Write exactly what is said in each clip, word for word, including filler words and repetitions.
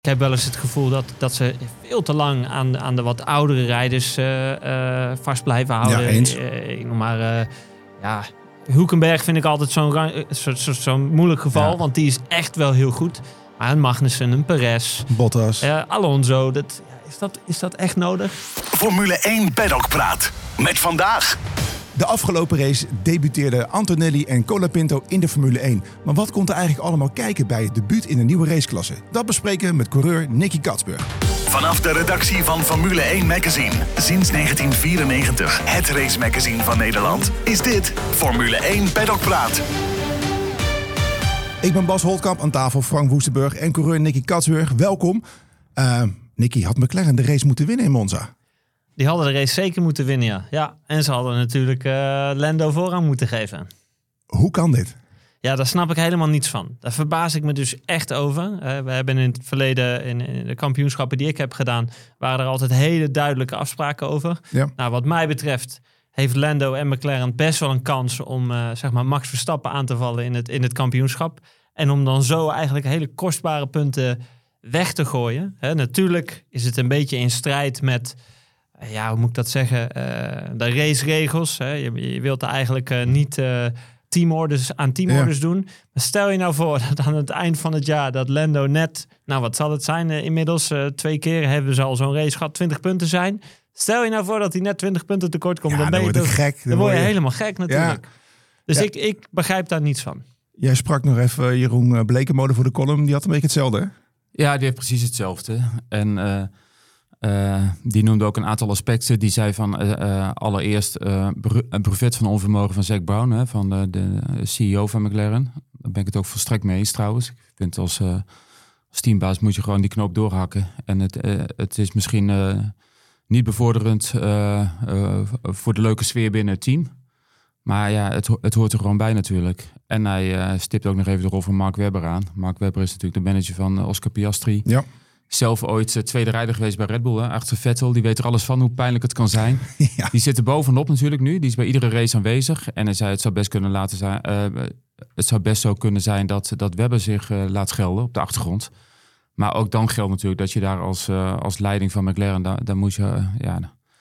Ik heb wel eens het gevoel dat, dat ze veel te lang aan, aan de wat oudere rijders uh, uh, vast blijven houden. Ja, eens. Uh, ik noem maar, uh, ja, Hülkenberg vind ik altijd zo'n, uh, zo, zo, zo'n moeilijk geval, ja. Want die is echt wel heel goed. Maar een Magnussen, een Perez, Bottas, uh, Alonso, dat, ja, is, dat, is dat echt nodig? Formule één Paddock Praat met vandaag. De afgelopen race debuteerden Antonelli en Colapinto in de Formule één. Maar wat komt er eigenlijk allemaal kijken bij het debuut in een nieuwe raceklasse? Dat bespreken we met coureur Nicky Catsburg. Vanaf de redactie van Formule één Magazine. Sinds negentien vierennegentig, het race magazine van Nederland. Is dit Formule één Paddock Praat. Ik ben Bas Holtkamp, aan tafel Frank Woestenburg en coureur Nicky Catsburg. Welkom. Uh, Nicky, had McLaren de race moeten winnen in Monza? Die hadden de race zeker moeten winnen, ja. ja. En ze hadden natuurlijk uh, Lando voorrang moeten geven. Hoe kan dit? Ja, daar snap ik helemaal niets van. Daar verbaas ik me dus echt over. Uh, we hebben in het verleden, in, in de kampioenschappen die ik heb gedaan, waren er altijd hele duidelijke afspraken over. Ja. Nou, wat mij betreft heeft Lando en McLaren best wel een kans om uh, zeg maar Max Verstappen aan te vallen in het, in het kampioenschap. En om dan zo eigenlijk hele kostbare punten weg te gooien. Hè, natuurlijk is het een beetje in strijd met, ja, hoe moet ik dat zeggen, uh, de raceregels. Hè. Je, je wilt er eigenlijk uh, niet uh, teamorders aan teamorders ja. doen. Maar stel je nou voor dat aan het eind van het jaar dat Lando net, nou wat zal het zijn, uh, inmiddels uh, twee keer hebben ze al zo'n race gehad, twintig punten zijn. Stel je nou voor dat hij net twintig punten tekort komt, ja, dan, ben dan je word ik gek. Dan, dan word je je... helemaal gek natuurlijk. Ja. Dus ja. ik, ik begrijp daar niets van. Jij sprak nog even Jeroen Blekenmode voor de column. Die had een beetje hetzelfde, hè? Ja, die heeft precies hetzelfde. En uh, uh, die noemde ook een aantal aspecten. Die zei van uh, uh, allereerst uh, een brevet van onvermogen van Zac Brown, hè, van de, de C E O van McLaren. Daar ben ik het ook volstrekt mee eens trouwens. Ik vind als, uh, als teambaas moet je gewoon die knoop doorhakken. En het, uh, het is misschien uh, niet bevorderend uh, uh, voor de leuke sfeer binnen het team. Maar ja, het, het hoort er gewoon bij natuurlijk. En hij uh, stipt ook nog even de rol van Mark Webber aan. Mark Webber is natuurlijk de manager van uh, Oscar Piastri. Ja. Zelf ooit uh, tweede rijder geweest bij Red Bull, hè, achter Vettel. Die weet er alles van, hoe pijnlijk het kan zijn. Ja. Die zit er bovenop natuurlijk nu. Die is bij iedere race aanwezig. En hij zei, het zou best kunnen laten zijn. Uh, het zou best zo kunnen zijn dat, dat Webber zich uh, laat gelden op de achtergrond. Maar ook dan geldt natuurlijk dat je daar als, uh, als leiding van McLaren, daar, daar moet je, uh, ja,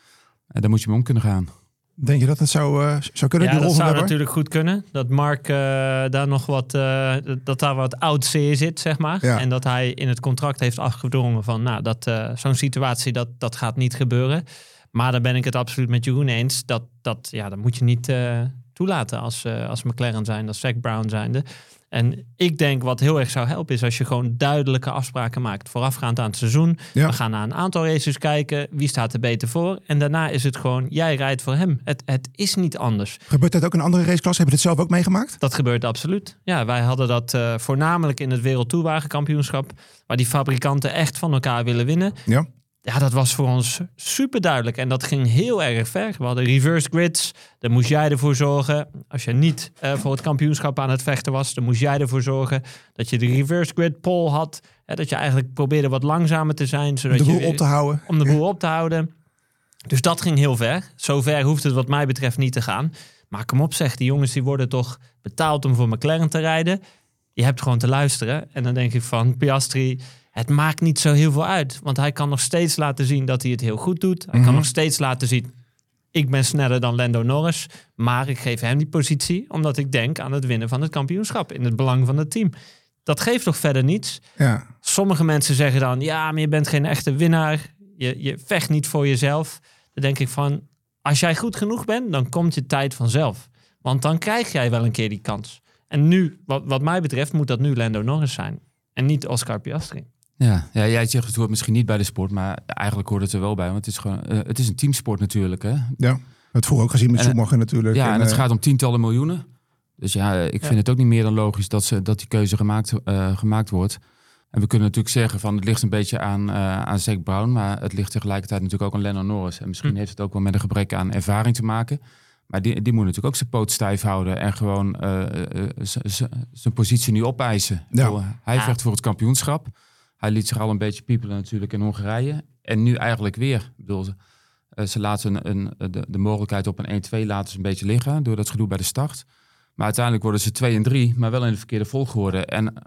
daar moet je mee om kunnen gaan. Denk je dat het zou, uh, zou kunnen? Ja, die dat rol zou Webber? natuurlijk goed kunnen. Dat Mark uh, daar nog wat, uh, dat daar wat oud zeer zit, zeg maar. Ja. En dat hij in het contract heeft afgedrongen van, nou, dat uh, zo'n situatie, dat, dat gaat niet gebeuren. Maar daar ben ik het absoluut met Jeroen eens. Dat, dat, ja, dat moet je niet uh, toelaten als, uh, als McLaren zijn, als Zac Brown zijnde. En ik denk wat heel erg zou helpen is als je gewoon duidelijke afspraken maakt voorafgaand aan het seizoen. Ja. We gaan naar een aantal races kijken. Wie staat er beter voor? En daarna is het gewoon, jij rijdt voor hem. Het, het is niet anders. Gebeurt dat ook in andere raceklassen? Heb je dit zelf ook meegemaakt? Dat gebeurt absoluut. Ja, wij hadden dat uh, voornamelijk in het Wereldtoerwagenkampioenschap, waar die fabrikanten echt van elkaar willen winnen. Ja. Ja, dat was voor ons super duidelijk. En dat ging heel erg ver. We hadden reverse grids. Daar moest jij ervoor zorgen. Als je niet uh, voor het kampioenschap aan het vechten was, dan moest jij ervoor zorgen dat je de reverse grid pole had. Hè, dat je eigenlijk probeerde wat langzamer te zijn. Zodat om de boel je, op te houden. Om de boel op te houden. Dus dat ging heel ver. Zover hoeft het wat mij betreft niet te gaan. Maar kom op zeg, die jongens die worden toch betaald om voor McLaren te rijden. Je hebt gewoon te luisteren. En dan denk ik van Piastri, het maakt niet zo heel veel uit. Want hij kan nog steeds laten zien dat hij het heel goed doet. Hij mm-hmm. kan nog steeds laten zien, ik ben sneller dan Lando Norris. Maar ik geef hem die positie omdat ik denk aan het winnen van het kampioenschap. In het belang van het team. Dat geeft toch verder niets? Ja. Sommige mensen zeggen dan, ja, maar je bent geen echte winnaar. Je, je vecht niet voor jezelf. Dan denk ik van, als jij goed genoeg bent, dan komt je tijd vanzelf. Want dan krijg jij wel een keer die kans. En nu, wat, wat mij betreft, moet dat nu Lando Norris zijn. En niet Oscar Piastri. Ja, ja, jij zegt het hoort misschien niet bij de sport, maar eigenlijk hoort het er wel bij. Want het is gewoon, uh, het is een teamsport natuurlijk. Hè? Ja, het vroeger ook gezien met Schumacher natuurlijk. Ja, en, en het uh, gaat om tientallen miljoenen. Dus ja, ik vind ja. het ook niet meer dan logisch dat, ze, dat die keuze gemaakt, uh, gemaakt wordt. En we kunnen natuurlijk zeggen van het ligt een beetje aan, uh, aan Zac Brown, maar het ligt tegelijkertijd natuurlijk ook aan Lando Norris. En misschien hm. heeft het ook wel met een gebrek aan ervaring te maken. Maar die, die moet natuurlijk ook zijn poot stijf houden en gewoon uh, uh, zijn positie nu opeisen. Ja. Bedoel, hij ja. vecht voor het kampioenschap. Hij liet zich al een beetje piepelen natuurlijk in Hongarije. En nu eigenlijk weer. Ik bedoel, uh, ze laten een, een, de, de mogelijkheid op een één twee laten ze een beetje liggen door dat gedoe bij de start. Maar uiteindelijk worden ze twee en drie, maar wel in de verkeerde volgorde. En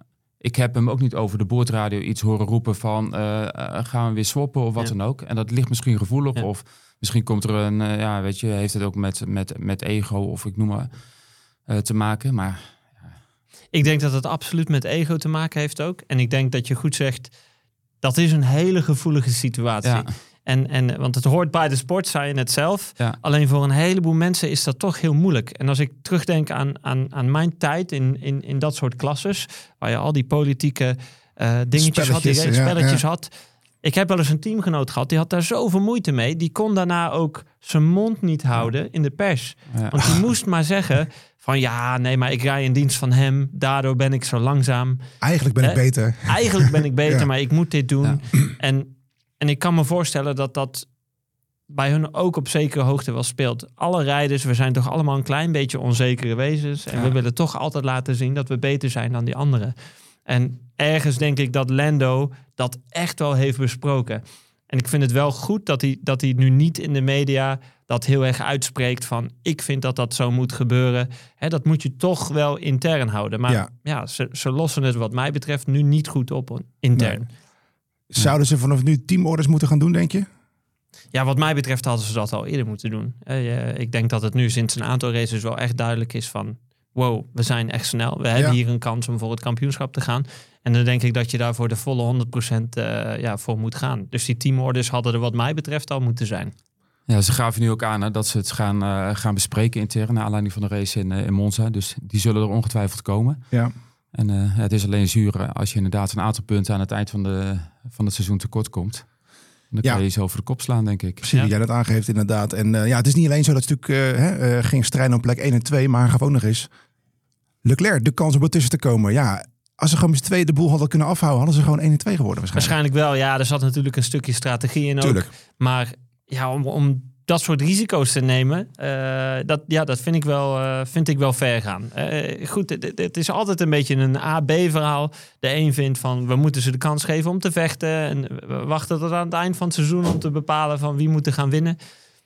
ik heb hem ook niet over de boordradio iets horen roepen van... Uh, uh, gaan we weer swappen of wat ja. dan ook. En dat ligt misschien gevoelig. Ja. Of misschien komt er een... Uh, ja, weet je, heeft het ook met, met, met ego of ik noem maar uh, te maken. Maar... Ja. Ik denk dat het absoluut met ego te maken heeft ook. En ik denk dat je goed zegt... dat is een hele gevoelige situatie. Ja. En, en, want het hoort bij de sport, zei je net zelf. Ja. Alleen voor een heleboel mensen is dat toch heel moeilijk. En als ik terugdenk aan, aan, aan mijn tijd in, in, in dat soort klasses... waar je al die politieke uh, dingetjes had, die spelletjes ja, ja. had... Ik heb wel eens een teamgenoot gehad, die had daar zoveel moeite mee. Die kon daarna ook zijn mond niet houden in de pers. Ja. Want die moest maar zeggen van ja, nee, maar ik rij in dienst van hem. Daardoor ben ik zo langzaam. Eigenlijk ben eh, ik beter. Eigenlijk ben ik beter, ja. maar ik moet dit doen. Ja. En, en ik kan me voorstellen dat dat bij hun ook op zekere hoogte wel speelt. Alle rijders, we zijn toch allemaal een klein beetje onzekere wezens. En ja. we willen toch altijd laten zien dat we beter zijn dan die anderen. En ergens denk ik dat Lando dat echt wel heeft besproken. En ik vind het wel goed dat hij, dat hij nu niet in de media dat heel erg uitspreekt van ik vind dat dat zo moet gebeuren. Hè, dat moet je toch wel intern houden. Maar ja, ja ze, ze lossen het wat mij betreft nu niet goed op intern. Nee. Zouden ze vanaf nu teamorders moeten gaan doen, denk je? Ja, wat mij betreft hadden ze dat al eerder moeten doen. Uh, ik denk dat het nu sinds een aantal races wel echt duidelijk is van... wow, we zijn echt snel. We hebben ja. hier een kans om voor het kampioenschap te gaan. En dan denk ik dat je daar voor de volle honderd procent uh, ja, voor moet gaan. Dus die teamorders hadden er wat mij betreft al moeten zijn. Ja, ze gaven nu ook aan hè, dat ze het gaan, uh, gaan bespreken intern... naar aanleiding van de race in, uh, in Monza. Dus die zullen er ongetwijfeld komen. Ja. En uh, het is alleen zuur als je inderdaad een aantal punten... aan het eind van, de, van het seizoen tekort komt. Dan ja. kan je zo over de kop slaan, denk ik. Precies, ja. jij dat aangeeft inderdaad. En uh, ja, het is niet alleen zo dat het natuurlijk uh, hè, uh, ging strijden op plek één en twee... maar hij gaf ook nog eens Leclerc de kans om ertussen te komen. Ja, als ze gewoon met z'n tweeën de boel hadden kunnen afhouden... hadden ze gewoon één en twee geworden waarschijnlijk. Waarschijnlijk wel, ja. Er zat natuurlijk een stukje strategie in ook. Tuurlijk. Maar ja, om, om dat soort risico's te nemen... Uh, dat, ja, dat vind ik wel, uh, vind ik wel ver gaan. Uh, goed, het, het is altijd een beetje een A B verhaal. De een vindt van, we moeten ze de kans geven om te vechten... en we wachten tot aan het eind van het seizoen... om te bepalen van wie moet er gaan winnen...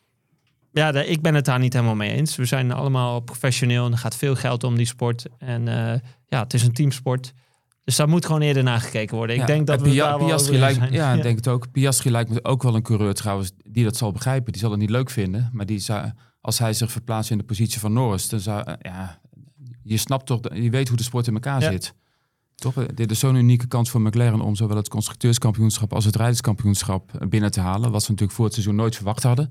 Ja, ik ben het daar niet helemaal mee eens. We zijn allemaal professioneel en er gaat veel geld om die sport. En uh, ja, het is een teamsport. Dus daar moet gewoon eerder naar gekeken worden. Ik ja, denk dat we Pia- daar wel Piastri lijkt, zijn. Ja, ik denk het ook. Piastri lijkt me ook wel een coureur trouwens die dat zal begrijpen. Die zal het niet leuk vinden. Maar die zou, als hij zich verplaatst in de positie van Norris... dan zou, ja, je snapt toch, je weet hoe de sport in elkaar ja. zit. Toch? Dit is zo'n unieke kans voor McLaren om zowel het constructeurskampioenschap als het rijderskampioenschap binnen te halen. Wat ze natuurlijk voor het seizoen nooit verwacht hadden.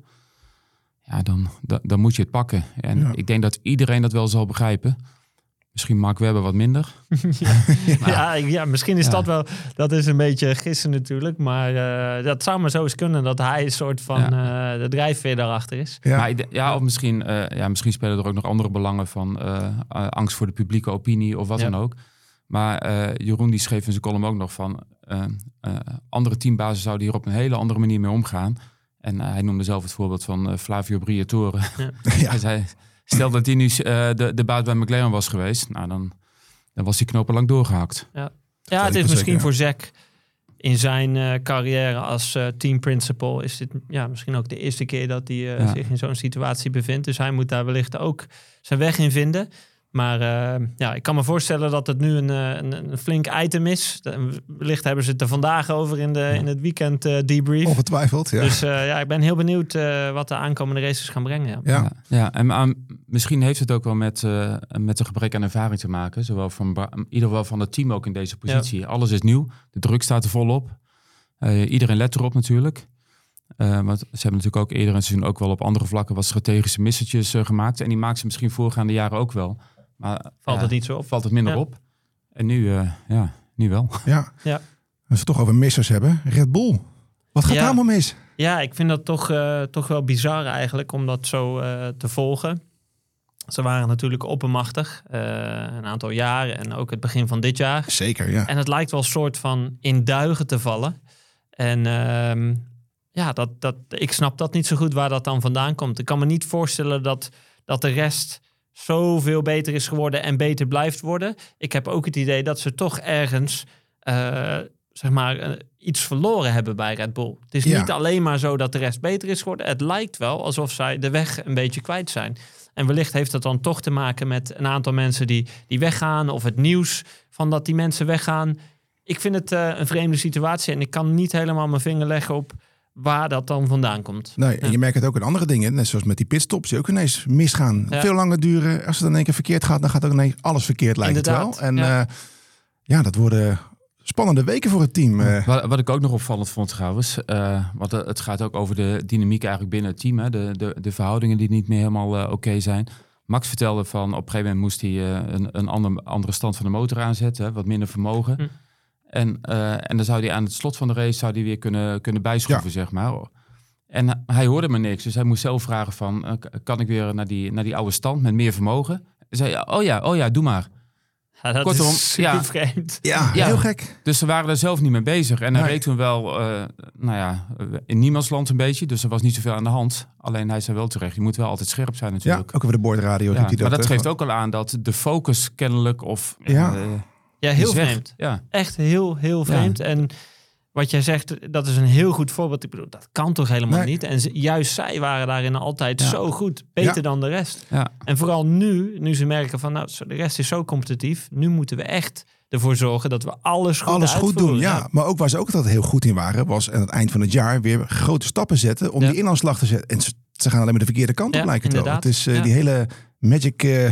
Ja, dan, dan, dan moet je het pakken. En ja. ik denk dat iedereen dat wel zal begrijpen. Misschien Mark Webber wat minder. ja, maar, ja, ja, misschien is ja. dat wel... Dat is een beetje gissen natuurlijk. Maar uh, dat zou maar zo eens kunnen... dat hij een soort van ja. uh, de drijfveer daarachter is. Ja, maar, ja of misschien, uh, ja, misschien spelen er ook nog andere belangen... van uh, uh, angst voor de publieke opinie of wat ja. dan ook. Maar uh, Jeroen die schreef in zijn column ook nog van... Uh, uh, andere teambazen zouden hier op een hele andere manier mee omgaan... En uh, hij noemde zelf het voorbeeld van uh, Flavio Briatore. Ja. ja. Hij zei, stel dat hij nu uh, de, de baas bij McLaren was geweest... Nou, dan, dan was die knopen lang doorgehakt. Ja, ja het is misschien zeker, ja. voor Zak in zijn uh, carrière als uh, team principal... is dit ja, misschien ook de eerste keer dat hij uh, ja. zich in zo'n situatie bevindt. Dus hij moet daar wellicht ook zijn weg in vinden... Maar uh, ja, ik kan me voorstellen dat het nu een, een, een flink item is. Wellicht hebben ze het er vandaag over in, de, ja. in het weekend uh, debrief. Ongetwijfeld, ja. Dus uh, ja, ik ben heel benieuwd uh, wat de aankomende races gaan brengen. Ja, ja. ja en uh, misschien heeft het ook wel met, uh, met een gebrek aan ervaring te maken. Zowel van in ieder geval van het team ook in deze positie. Ja. Alles is nieuw. De druk staat er volop. Uh, iedereen let erop natuurlijk. Uh, want ze hebben natuurlijk ook eerder in het seizoen ook wel op andere vlakken wat strategische missetjes uh, gemaakt. En die maken ze misschien voorgaande jaren ook wel. Maar valt uh, het niet zo op? Valt het minder ja. op. En nu, uh, ja, nu wel. Ja. ja. Als we het toch over missers hebben. Red Bull. Wat gaat ja. daar allemaal mis? Ja, ik vind dat toch, uh, toch wel bizar eigenlijk om dat zo uh, te volgen. Ze waren natuurlijk oppermachtig. Uh, een aantal jaren en ook het begin van dit jaar. Zeker, ja. En het lijkt wel een soort van in duigen te vallen. En uh, ja, dat, dat, ik snap dat niet zo goed waar dat dan vandaan komt. Ik kan me niet voorstellen dat, dat de rest... zoveel beter is geworden en beter blijft worden. Ik heb ook het idee dat ze toch ergens uh, zeg maar uh, iets verloren hebben bij Red Bull. Het is ja. niet alleen maar zo dat de rest beter is geworden. Het lijkt wel alsof zij de weg een beetje kwijt zijn. En wellicht heeft dat dan toch te maken met een aantal mensen die, die weggaan. Of het nieuws van dat die mensen weggaan. Ik vind het uh, een vreemde situatie. En ik kan niet helemaal mijn vinger leggen op waar dat dan vandaan komt. Nee, en ja. je merkt het ook in andere dingen. Net zoals met die pitstops, die ook ineens misgaan. Ja. Veel langer duren. Als het dan in één keer verkeerd gaat, dan gaat ook ineens alles verkeerd, lijkt Inderdaad, het wel. En ja. Uh, ja, dat worden spannende weken voor het team. Uh. Wat, wat ik ook nog opvallend vond trouwens, uh, want het gaat ook over de dynamiek eigenlijk binnen het team. Hè? De, de, de verhoudingen die niet meer helemaal uh, oké okay zijn. Max vertelde van op een gegeven moment moest hij uh, een, een ander, andere stand van de motor aanzetten. Hè? Wat minder vermogen. Hm. En, uh, en dan zou hij aan het slot van de race zou hij weer kunnen, kunnen bijschroeven, ja. zeg maar. En hij hoorde maar niks. Dus hij moest zelf vragen van, uh, kan ik weer naar die, naar die oude stand met meer vermogen? En zei, oh ja, oh ja, doe maar. Ja, dat Kortom, is super ja, vreemd. Ja, ja, heel gek. Dus ze waren er zelf niet mee bezig. En hij nee. reed toen wel, uh, nou ja, in niemandsland een beetje. Dus er was niet zoveel aan de hand. Alleen hij zei wel terecht, je moet wel altijd scherp zijn natuurlijk. Ja, ook over de boordradio. Ja, doet hij maar dat, dat geeft uh, ook al aan dat de focus kennelijk of... Ja, uh, ja heel vreemd. Ja. Echt heel, heel vreemd. Ja. En wat jij zegt, dat is een heel goed voorbeeld. Ik bedoel, dat kan toch helemaal nee. niet? En ze, juist zij waren daarin altijd ja. zo goed. Beter ja. dan de rest. Ja. En vooral nu, nu ze merken van, nou, de rest is zo competitief. Nu moeten we echt ervoor zorgen dat we alles goed Alles uitvoeren. goed doen, ja. ja. Maar ook waar ze ook altijd heel goed in waren, was aan het eind van het jaar weer grote stappen zetten om ja. die inhaalslag te zetten. En ze, ze gaan alleen maar de verkeerde kant op, ja, lijkt het wel. Het is uh, ja. die hele magic uh,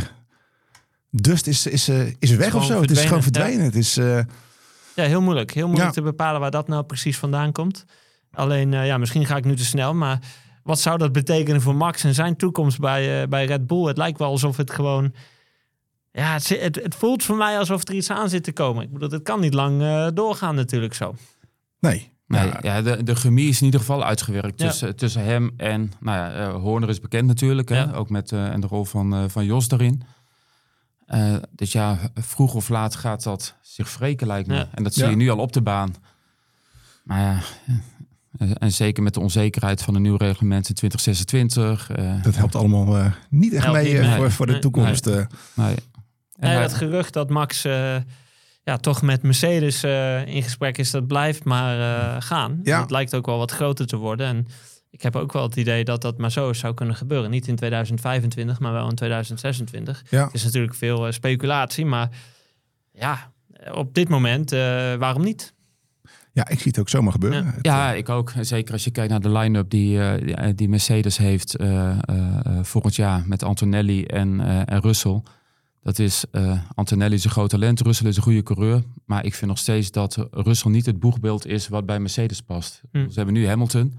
dust is, is, uh, is weg of zo. Het is gewoon verdwenen. Ja. Het is... Uh, Ja, heel moeilijk. Heel moeilijk ja. te bepalen waar dat nou precies vandaan komt. Alleen, uh, ja, misschien ga ik nu te snel. Maar wat zou dat betekenen voor Max en zijn toekomst bij, uh, bij Red Bull? Het lijkt wel alsof het gewoon... Ja, het, het, het voelt voor mij alsof er iets aan zit te komen. Ik bedoel, het kan niet lang uh, doorgaan natuurlijk zo. Nee. Nee, ja, de, de chemie is in ieder geval uitgewerkt ja. tussen, tussen hem en... Nou ja, uh, Horner is bekend natuurlijk. Hè? Ja. Ook met uh, en de rol van, uh, van Jos daarin. Uh, dus ja, vroeg of laat gaat dat zich wreken, lijkt me. Ja. En dat zie ja. je nu al op de baan. Maar ja, en, en zeker met de onzekerheid van een nieuw reglement in twintig zesentwintig. Uh, dat helpt allemaal uh, niet echt mee uh, nee. voor, voor de nee. toekomst. Nee. Uh. Nee. En nee, dat gerucht dat Max uh, ja, toch met Mercedes uh, in gesprek is, dat blijft maar uh, gaan. Ja. Het lijkt ook wel wat groter te worden. En ik heb ook wel het idee dat dat maar zo zou kunnen gebeuren. Niet in tweeduizend vijfentwintig, maar wel in tweeduizend zesentwintig. Ja. Het is natuurlijk veel uh, speculatie, maar ja, op dit moment, uh, waarom niet? Ja, ik zie het ook zomaar gebeuren. Ja, het, ja ik ook. Zeker als je kijkt naar de line-up die, uh, die Mercedes heeft uh, uh, volgend jaar met Antonelli en, uh, en Russell. Dat is, uh, Antonelli is een groot talent, Russell is een goede coureur. Maar ik vind nog steeds dat Russell niet het boegbeeld is wat bij Mercedes past. Hm. Ze hebben nu Hamilton.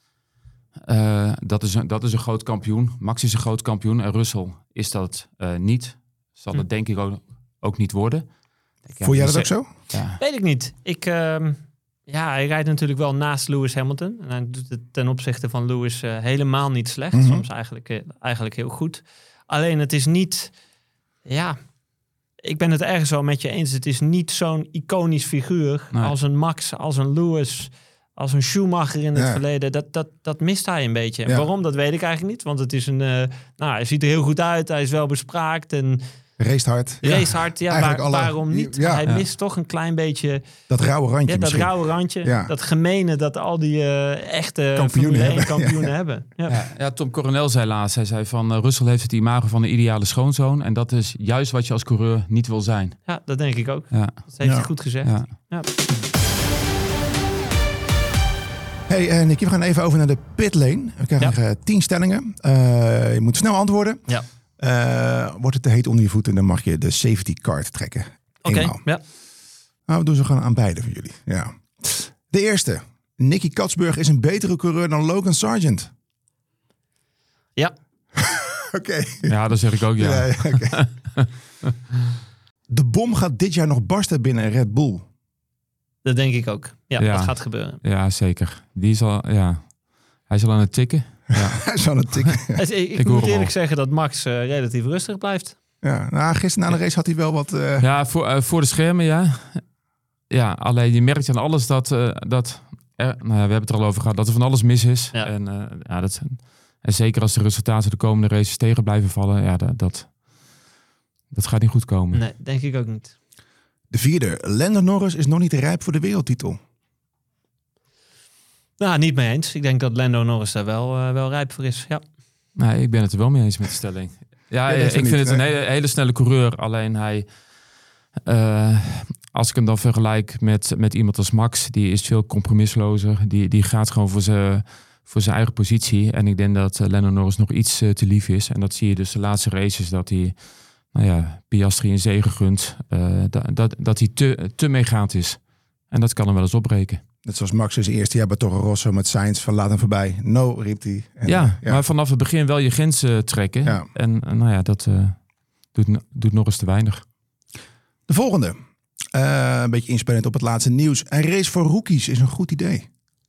Uh, dat, is een, dat is een groot kampioen. Max is een groot kampioen en Russell is dat uh, niet. Zal hm. het denk ik ook, ook niet worden. Voel jij dat ook zo? Ja. Weet ik niet. Ik, uh, ja, hij rijdt natuurlijk wel naast Lewis Hamilton. En hij doet het ten opzichte van Lewis uh, helemaal niet slecht. Mm-hmm. Soms eigenlijk, uh, eigenlijk heel goed. Alleen het is niet... Ja, ik ben het ergens wel met je eens. Het is niet zo'n iconisch figuur nee. als een Max, als een Lewis... Als een Schumacher in het ja. verleden, dat, dat, dat mist hij een beetje. Ja. Waarom, dat weet ik eigenlijk niet. Want het is een, uh, nou, hij ziet er heel goed uit. Hij is wel bespraakt en race hard. Race hard, ja. Waar, alle, waarom niet? Ja. Hij ja. mist toch een klein beetje... Dat rauwe randje ja, dat misschien. rauwe randje. Ja. Dat gemene dat al die uh, echte kampioenen hebben. Kampioenen ja. hebben. Ja. Ja. Ja, Tom Coronel zei laatst, hij zei van... Uh, Russell heeft het imago van de ideale schoonzoon. En dat is juist wat je als coureur niet wil zijn. Ja, dat denk ik ook. Ja. Dat heeft ja. hij goed gezegd. Ja. Ja. Hey uh, Nick, we gaan even over naar de pitlane. We krijgen ja. uh, tien stellingen. Uh, je moet snel antwoorden. Ja. Uh, wordt het te heet onder je voeten, dan mag je de safety card trekken. Oké, okay. ja. Nou, we doen ze gewoon aan beide van jullie. Ja. De eerste. Nicky Katsburg is een betere coureur dan Logan Sargent. Ja. Oké. Okay. Ja, dat zeg ik ook, ja. ja, ja okay. De bom gaat dit jaar nog barsten binnen Red Bull. Dat denk ik ook. Ja, ja, dat gaat gebeuren. Ja, zeker. Die is al, ja. Hij is al aan het tikken. Ja. Hij is aan het tikken. ik ik, ik moet eerlijk zeggen dat Max uh, relatief rustig blijft. Ja, nou, gisteren na de race had hij wel wat... Uh... Ja, voor, uh, voor de schermen, ja. Ja, alleen je merkt aan alles dat... Uh, dat er, nou ja, we hebben het er al over gehad, dat er van alles mis is. Ja. En, uh, ja, dat, en zeker als de resultaten de komende races tegen blijven vallen, ja, dat, dat, dat gaat niet goed komen. Nee, denk ik ook niet. De vierde, Lando Norris is nog niet rijp voor de wereldtitel. Nou, niet mee eens. Ik denk dat Lando Norris daar wel, uh, wel rijp voor is, ja. Nee, ik ben het er wel mee eens met de stelling. Ja, Ja, ik dat vind niet, het een nee. hele, hele snelle coureur. Alleen hij, uh, als ik hem dan vergelijk met, met iemand als Max, die is veel compromislozer. Die, die gaat gewoon voor zijn, voor zijn eigen positie. En ik denk dat uh, Lando Norris nog iets uh, te lief is. En dat zie je dus de laatste races, dat hij, nou ja, Piastri een zege gunt. Uh, dat, dat, dat hij te, te meegaand is. En dat kan hem wel eens opbreken. Net zoals Max zijn eerste jaar bij Toro Rosso met Sainz van laat hem voorbij. No, riep hij. En, Ja, uh, ja, maar vanaf het begin wel je grenzen trekken. Ja. En uh, nou ja, dat uh, doet, doet Norris te weinig. De volgende. Uh, een beetje inspelend op het laatste nieuws. Een race voor rookies is een goed idee.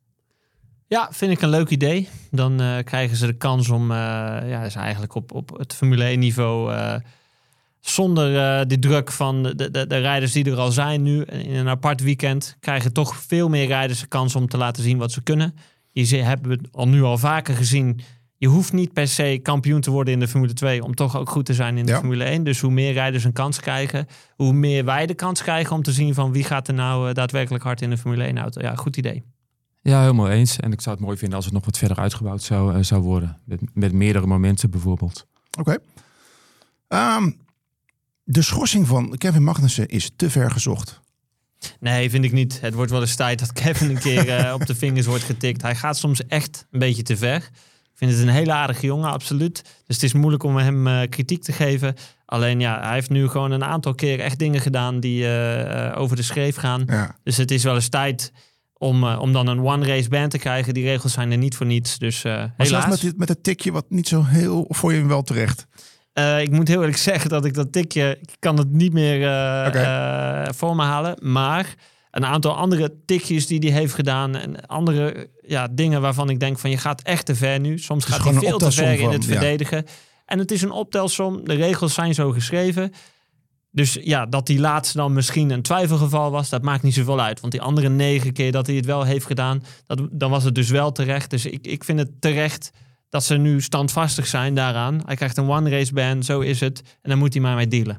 Ja, vind ik een leuk idee. Dan uh, krijgen ze de kans om, uh, ja, is eigenlijk op, op het Formule één niveau, uh, zonder uh, die druk van de, de, de rijders die er al zijn nu, in een apart weekend, krijgen toch veel meer rijders de kans om te laten zien wat ze kunnen. Je hebben we al nu al vaker gezien. Je hoeft niet per se kampioen te worden in de Formule twee om toch ook goed te zijn in de ja. Formule één. Dus hoe meer rijders een kans krijgen, hoe meer wij de kans krijgen om te zien van wie gaat er nou uh, daadwerkelijk hard in de Formule één auto. Ja, goed idee. Ja, helemaal eens. En ik zou het mooi vinden als het nog wat verder uitgebouwd zou, uh, zou worden. Met, met meerdere momenten bijvoorbeeld. Oké. Okay. Um, de schorsing van Kevin Magnussen is te ver gezocht. Nee, vind ik niet. Het wordt wel eens tijd dat Kevin een keer uh, op de vingers wordt getikt. Hij gaat soms echt een beetje te ver. Ik vind het een hele aardige jongen, absoluut. Dus het is moeilijk om hem uh, kritiek te geven. Alleen ja, hij heeft nu gewoon een aantal keer echt dingen gedaan die uh, uh, over de schreef gaan. Ja. Dus het is wel eens tijd om, uh, om dan een one-race ban te krijgen. Die regels zijn er niet voor niets. Dus uh, maar helaas. zelfs met, dit, met het tikje wat niet zo heel... Of vond je hem wel terecht? Uh, ik moet heel eerlijk zeggen dat ik dat tikje... Ik kan het niet meer uh, okay. uh, voor me halen. Maar een aantal andere tikjes die hij heeft gedaan. En andere ja, dingen waarvan ik denk van je gaat echt te ver nu. Soms gaat hij veel te ver in het van, verdedigen. Ja. En het is een optelsom. De regels zijn zo geschreven. Dus ja, dat die laatste dan misschien een twijfelgeval was, dat maakt niet zoveel uit. Want die andere negen keer dat hij het wel heeft gedaan, dat, dan was het dus wel terecht. Dus ik, ik vind het terecht dat ze nu standvastig zijn daaraan. Hij krijgt een one-race ban, zo is het. En dan moet hij maar mee dealen.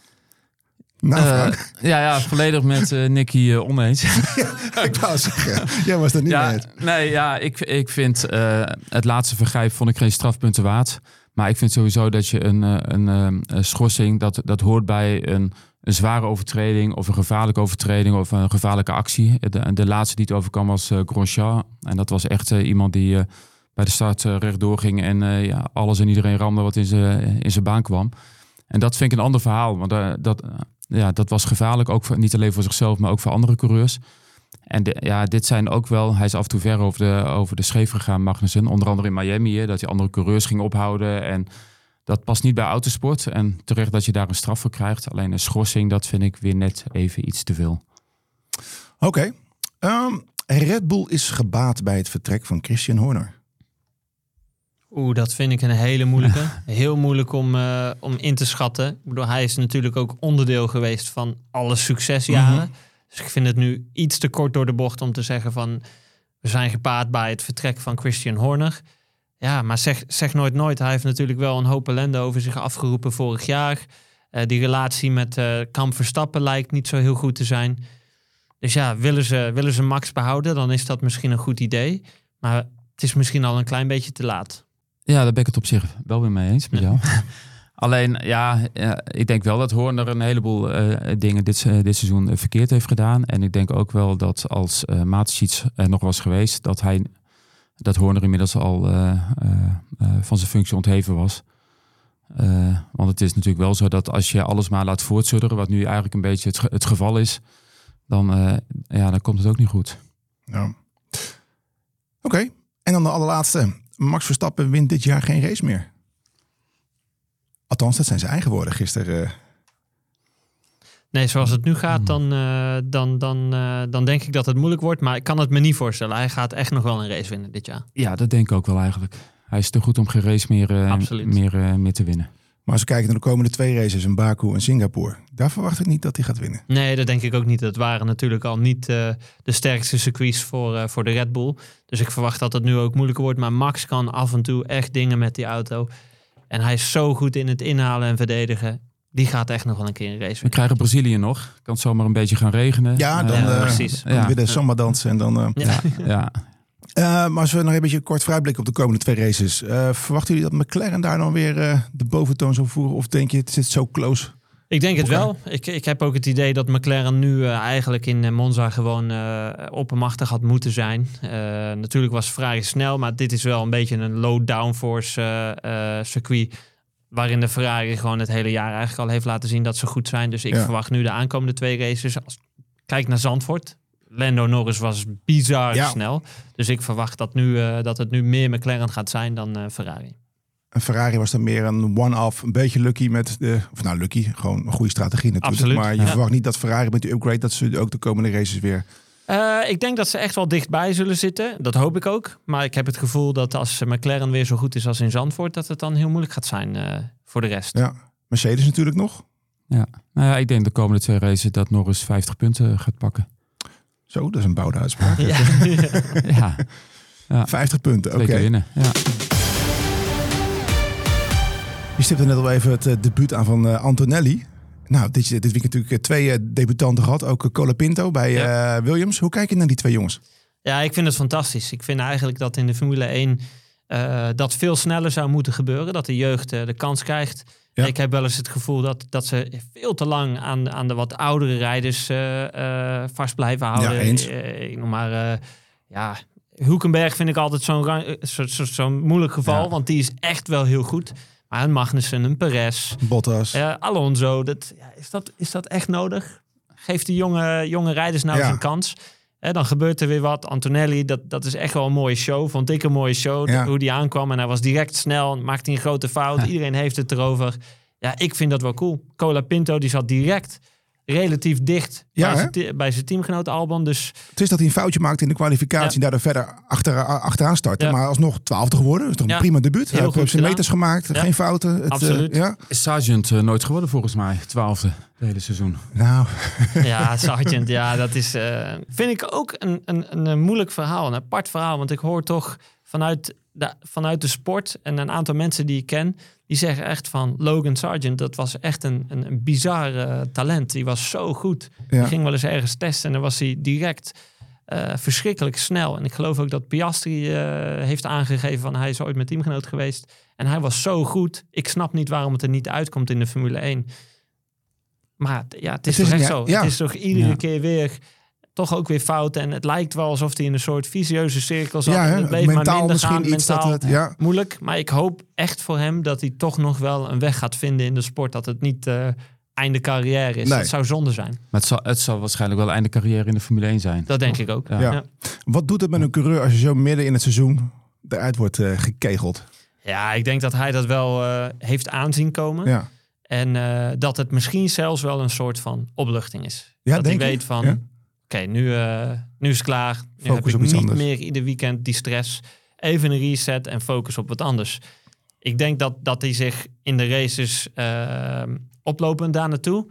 Nou, uh, ja, ja, volledig met uh, Nicky uh, oneens. Ja, ik wou zeggen, jij was er niet ja, mee eens. Nee, ja, ik, ik vind uh, het laatste vergrijp vond ik geen strafpunten waard. Maar ik vind sowieso dat je een, een, een, een schorsing, dat, dat hoort bij een, een zware overtreding of een gevaarlijke overtreding of een gevaarlijke actie. De, de laatste die het overkwam was uh, Grosjean. En dat was echt uh, iemand die uh, bij de start uh, rechtdoor ging en uh, ja, alles en iedereen ramde wat in zijn in zijn baan kwam. En dat vind ik een ander verhaal. Want uh, dat, uh, ja, dat was gevaarlijk, ook voor, niet alleen voor zichzelf, maar ook voor andere coureurs. En de, ja, dit zijn ook wel... Hij is af en toe ver over de, over de scheef gegaan, Magnussen. Onder andere in Miami, hè, dat hij andere coureurs ging ophouden. En dat past niet bij autosport. En terecht dat je daar een straf voor krijgt. Alleen een schorsing, dat vind ik weer net even iets te veel. Oké. Okay. Um, Red Bull is gebaat bij het vertrek van Christian Horner. Oeh, dat vind ik een hele moeilijke. Heel moeilijk om, uh, om in te schatten. Ik bedoel, hij is natuurlijk ook onderdeel geweest van alle succesjaren. Mm-hmm. Dus ik vind het nu iets te kort door de bocht om te zeggen van we zijn gebaat bij het vertrek van Christian Horner. Ja, maar zeg, zeg nooit nooit. Hij heeft natuurlijk wel een hoop ellende over zich afgeroepen vorig jaar. Uh, die relatie met uh, Kamp Verstappen lijkt niet zo heel goed te zijn. Dus ja, willen ze, willen ze Max behouden, dan is dat misschien een goed idee. Maar het is misschien al een klein beetje te laat. Ja, daar ben ik het op zich wel weer mee eens met jou. Alleen, ja, ik denk wel dat Horner een heleboel uh, dingen dit, uh, dit seizoen uh, verkeerd heeft gedaan. En ik denk ook wel dat als uh, Mateschitz er nog was geweest, dat hij, dat Horner inmiddels al uh, uh, uh, van zijn functie ontheven was. Uh, want het is natuurlijk wel zo dat als je alles maar laat voortsudderen, wat nu eigenlijk een beetje het, het geval is, dan, uh, ja, dan komt het ook niet goed. Ja. Oké, okay. En dan de allerlaatste. Max Verstappen wint dit jaar geen race meer. Althans, dat zijn zijn eigen woorden gisteren. Uh... Nee, zoals het nu gaat, dan, uh, dan, dan, uh, dan denk ik dat het moeilijk wordt. Maar ik kan het me niet voorstellen. Hij gaat echt nog wel een race winnen dit jaar. Ja, dat denk ik ook wel eigenlijk. Hij is te goed om geen race meer, uh, meer, uh, meer te winnen. Maar als we kijken naar de komende twee races, in Baku en Singapore, daar verwacht ik niet dat hij gaat winnen. Nee, dat denk ik ook niet. Dat waren natuurlijk al niet uh, de sterkste circuits voor, uh, voor de Red Bull. Dus ik verwacht dat het nu ook moeilijker wordt. Maar Max kan af en toe echt dingen met die auto. En hij is zo goed in het inhalen en verdedigen. Die gaat echt nog wel een keer een race winnen. We krijgen Brazilië nog. Kan het zomaar een beetje gaan regenen. Ja, dan ja, uh, precies. Dan ja. weer de samba dansen en dan... Uh... Ja, ja. Uh, maar als we nog een beetje kort vooruitblikken op de komende twee races. Uh, verwachten jullie dat McLaren daar dan weer uh, de boventoon zal voeren? Of denk je, het zit zo close? Ik denk het wel. Ik, ik heb ook het idee dat McLaren nu uh, eigenlijk in Monza gewoon uh, oppermachtig had moeten zijn. Uh, natuurlijk was Ferrari snel, maar dit is wel een beetje een low downforce uh, uh, circuit. Waarin de Ferrari gewoon het hele jaar eigenlijk al heeft laten zien dat ze goed zijn. Dus ik ja. verwacht nu de aankomende twee races. Als, kijk naar Zandvoort. Lando Norris was bizar ja. snel. Dus ik verwacht dat, nu, uh, dat het nu meer McLaren gaat zijn dan uh, Ferrari. En Ferrari was dan meer een one-off, een beetje lucky met de... Of nou, lucky, gewoon een goede strategie natuurlijk. Absoluut, maar je ja. verwacht niet dat Ferrari met die upgrade... dat ze ook de komende races weer... Uh, ik denk dat ze echt wel dichtbij zullen zitten. Dat hoop ik ook. Maar ik heb het gevoel dat als McLaren weer zo goed is als in Zandvoort... dat het dan heel moeilijk gaat zijn uh, voor de rest. Ja, Mercedes natuurlijk nog. Ja, nou ja, ik denk de komende twee races dat Norris vijftig punten gaat pakken. Zo, dat is een bouwde uitspraak. ja. ja. ja. vijftig punten, oké. Okay. winnen, ja. Je stipte net al even het uh, debuut aan van uh, Antonelli. Nou, dit, dit weekend natuurlijk twee uh, debutanten gehad. Ook uh, Colapinto bij uh, ja. Williams. Hoe kijk je naar die twee jongens? Ja, ik vind het fantastisch. Ik vind eigenlijk dat in de Formule één uh, dat veel sneller zou moeten gebeuren. Dat de jeugd uh, de kans krijgt. Ja. Ik heb wel eens het gevoel dat, dat ze veel te lang aan, aan de wat oudere rijders uh, uh, vast blijven houden. Ja, eens. Uh, ik noem maar... Uh, ja, Hulkenberg vind ik altijd zo'n uh, zo, zo, zo moeilijk geval. Ja. Want die is echt wel heel goed. Maar een Magnussen, een Perez, Bottas, uh, Alonso, dat, ja, is, dat, is dat echt nodig? Geef die jonge, jonge rijders nou ja. eens een kans. Uh, dan gebeurt er weer wat. Antonelli, dat, dat is echt wel een mooie show. Vond ik een mooie show, ja. hoe die aankwam. En hij was direct snel, maakte een grote fout. Ja. Iedereen heeft het erover. Ja, ik vind dat wel cool. Colapinto, die zat direct relatief dicht ja, bij, zijn, bij zijn teamgenoot Albon. Dus... Het is dat hij een foutje maakte in de kwalificatie... Ja. en daardoor verder achter, achteraan starten. Ja. Maar alsnog twaalfde geworden. Dat is toch een ja. prima debuut. Hij heeft zijn meters gemaakt. Ja. Geen fouten. Het, Absoluut. Uh, ja. Is Sargent uh, nooit geworden volgens mij. Twaalfde het hele seizoen. Nou. Ja, Sargent. Ja, dat is... Uh, vind ik ook een, een, een moeilijk verhaal. Een apart verhaal. Want ik hoor toch vanuit de, vanuit de sport... en een aantal mensen die ik ken... die zeggen echt van Logan Sargent, dat was echt een, een, een bizar uh, talent. Die was zo goed. Ja. Die ging wel eens ergens testen en dan was hij direct uh, verschrikkelijk snel. En ik geloof ook dat Piastri uh, heeft aangegeven van hij is ooit mijn teamgenoot geweest. En hij was zo goed. Ik snap niet waarom het er niet uitkomt in de Formule één. Maar ja, het is, het is toch echt ja, zo. Ja. Het is toch iedere ja. keer weer... toch ook weer fouten. En het lijkt wel alsof hij in een soort vicieuze cirkel zat. Ja, en het bleef mentaal maar minder misschien gaan, iets mentaal dat het, ja. moeilijk. Maar ik hoop echt voor hem dat hij toch nog wel een weg gaat vinden in de sport. Dat het niet uh, einde carrière is. Nee. Dat zou zonde zijn. Maar het zal, het zal waarschijnlijk wel einde carrière in de Formule één zijn. Dat denk ik ook. Ja. Ja. Ja. Wat doet het met een coureur als je zo midden in het seizoen eruit wordt uh, gekegeld? Ja, ik denk dat hij dat wel uh, heeft aanzien komen. Ja. En uh, dat het misschien zelfs wel een soort van opluchting is. Ja, dat denk hij weet je? van... Ja. Oké, okay, nu, uh, nu is het klaar. Nu focus heb ik op iets niet anders. meer ieder weekend die stress. Even een reset en focus op wat anders. Ik denk dat, dat hij zich in de races uh, oplopend daar naartoe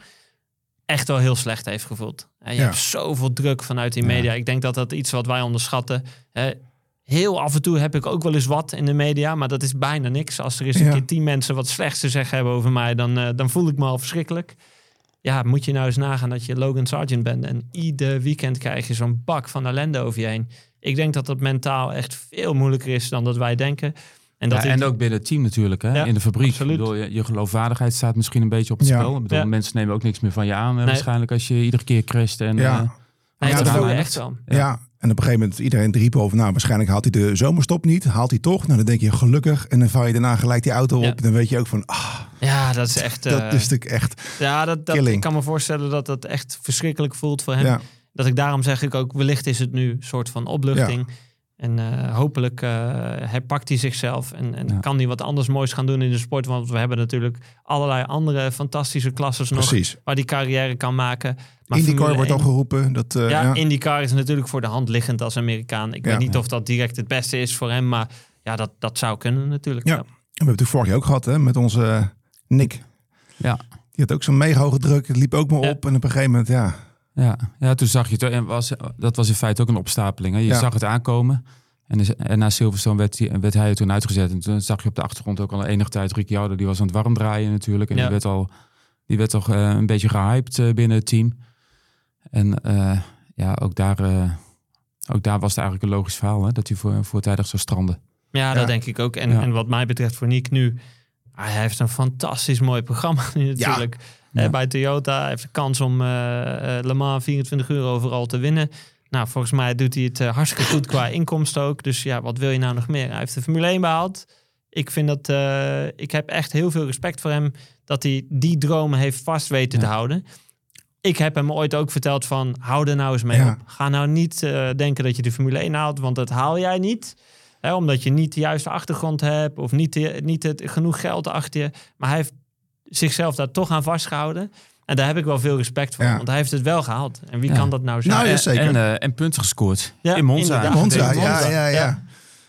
echt wel heel slecht heeft gevoeld. En je ja. hebt zoveel druk vanuit die media. Ja. Ik denk dat dat iets wat wij onderschatten. Hè. Heel af en toe heb ik ook wel eens wat in de media, maar dat is bijna niks. Als er eens een ja. keer tien mensen wat slechts te zeggen hebben over mij, dan, uh, dan voel ik me al verschrikkelijk. Ja, moet je nou eens nagaan dat je Logan Sargent bent en ieder weekend krijg je zo'n bak van ellende over je heen. Ik denk dat dat mentaal echt veel moeilijker is dan dat wij denken. En, dat ja, dit... en ook binnen het team natuurlijk, hè? Ja, in de fabriek. Bedoel, je, je geloofwaardigheid staat misschien een beetje op het ja. spel. Ik bedoel, ja. mensen nemen ook niks meer van je aan nee. waarschijnlijk als je iedere keer crasht. En, ja. Uh, nee, ja, dat voel je ja. echt wel. Ja. ja. En op een gegeven moment iedereen riep over, nou waarschijnlijk haalt hij de zomerstop niet. Haalt hij toch? Nou dan denk je gelukkig. En dan val je daarna gelijk die auto op. Ja. Dan weet je ook van, ah. Ja, dat is echt... Uh, dat is natuurlijk echt Ja, dat, dat, ik kan me voorstellen dat dat echt verschrikkelijk voelt voor hem. Ja. Dat ik daarom zeg ik ook, wellicht is het nu een soort van opluchting. Ja. En uh, hopelijk uh, herpakt hij zichzelf en, en ja. kan hij wat anders moois gaan doen in de sport. Want we hebben natuurlijk allerlei andere fantastische klasses nog Precies. waar die carrière kan maken. Maar IndyCar wordt al geroepen. Dat, uh, ja, ja, IndyCar is natuurlijk voor de hand liggend als Amerikaan. Ik ja. weet niet ja. of dat direct het beste is voor hem, maar ja, dat, dat zou kunnen natuurlijk. Ja. Ja. En we hebben het vorig jaar ook gehad hè, met onze uh, Nick. Ja. Die had ook zo'n mega hoge druk. Het liep ook maar ja. op en op een gegeven moment, ja... Ja, ja, toen zag je het. En was, dat was in feite ook een opstapeling. Hè? Je ja. zag het aankomen. En, en na Silverstone werd, hij, werd hij toen uitgezet. En toen zag je op de achtergrond ook al enige tijd Ricciardo. Die was aan het warm draaien natuurlijk. En ja. die werd al die werd toch uh, een beetje gehyped uh, binnen het team. En uh, ja, ook daar uh, ook daar was het eigenlijk een logisch verhaal, hè, dat hij voor, voortijdig zou stranden. Ja, Ja. dat denk ik ook. En, Ja. en wat mij betreft voor Nick nu, hij heeft een fantastisch mooi programma nu natuurlijk. Ja. Eh, bij Toyota. Hij heeft de kans om uh, uh, Le Mans vierentwintig uur overal te winnen. Nou, volgens mij doet hij het uh, hartstikke goed qua inkomsten ook. Dus ja, wat wil je nou nog meer? Hij heeft de Formule één behaald. Ik vind dat, uh, ik heb echt heel veel respect voor hem dat hij die dromen heeft vast weten Ja. te houden. Ik heb hem ooit ook verteld van, hou er nou eens mee Ja. op. Ga nou niet uh, denken dat je de Formule één haalt, want dat haal jij niet. Hè, omdat je niet de juiste achtergrond hebt of niet, de, niet het, genoeg geld achter je. Maar hij heeft zichzelf daar toch aan vastgehouden. En daar heb ik wel veel respect voor, Ja. want hij heeft het wel gehaald. En wie Ja. kan dat nou zijn? Nou, ja, zeker. En, uh, en punten gescoord. Ja, in Monza. inderdaad. Monza, Monza. ja, ja, ja.